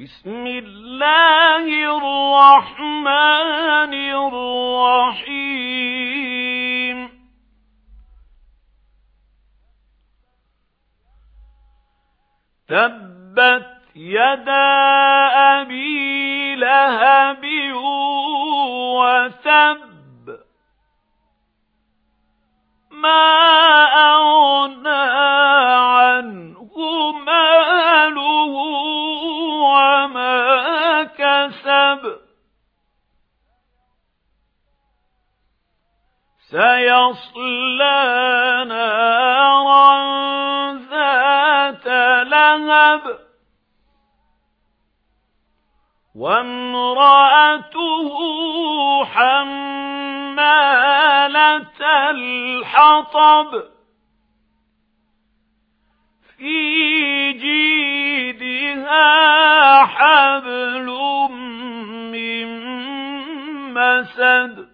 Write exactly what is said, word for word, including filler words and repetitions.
بسم الله الرحمن الرحيم تبت يدا أبي لهب وتب ما أغنى عنه ماله وما كسب سيصلى نارا ذات لهب وامرأته حمالة الحطب في جيدها حبل من مسد